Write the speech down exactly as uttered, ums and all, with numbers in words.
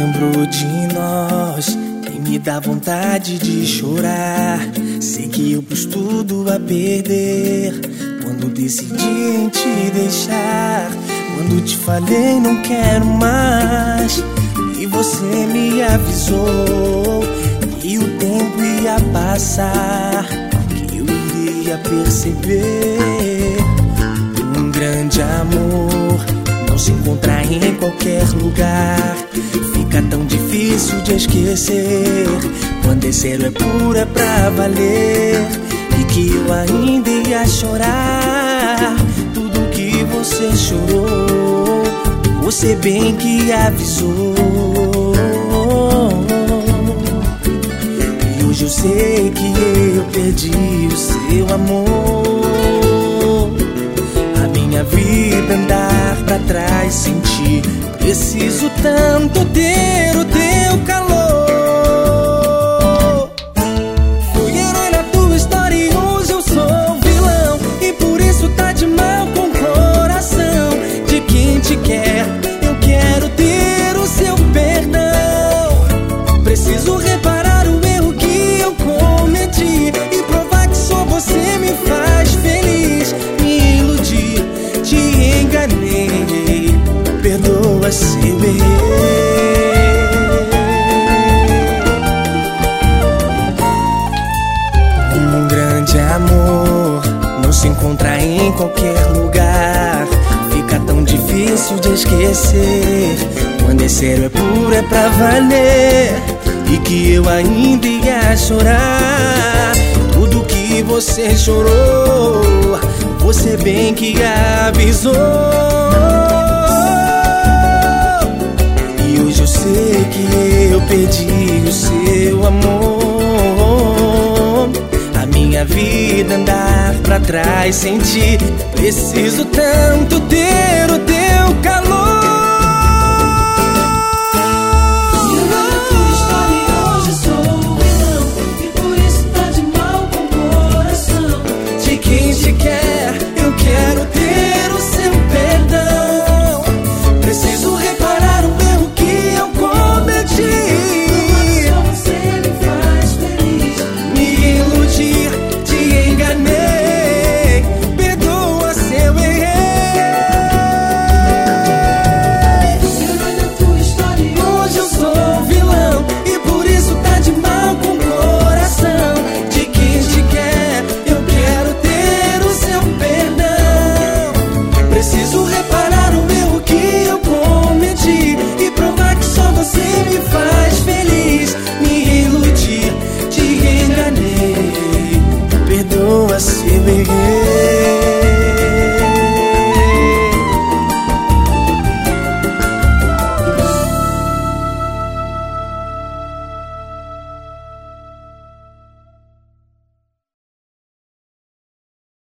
Lembro de nós e me dá vontade de chorar. Sei que eu pus tudo a perder quando decidi em te deixar. Quando te falei não quero mais, e você me avisou que o tempo ia passar, que eu iria perceber. Um grande amor não se encontra em qualquer lugar. Fica tão difícil de esquecer quando é sério, é puro, é pra valer. E que eu ainda ia chorar tudo que você chorou, você bem que avisou. E hoje eu sei que eu perdi o seu amor. A minha vida andar pra trás sem ti, preciso tanto ter o teu calor. Fui herói na tua história e hoje eu sou vilão, e por isso tá de mal com o coração de quem te quer. Eu quero ter o seu perdão. Preciso reparar o erro que eu cometi e provar que só você me faz feliz. Me iludi, te enganei, perdoa se eu errei. Um grande amor não se encontra em qualquer lugar. Fica tão difícil de esquecer quando é sério, é puro, é pra valer. E que eu ainda ia chorar tudo que você chorou, você bem que avisou. E hoje eu sei que eu perdi o seu amor. A minha vida andar pra trás sem ti, preciso tanto ter o teu calor.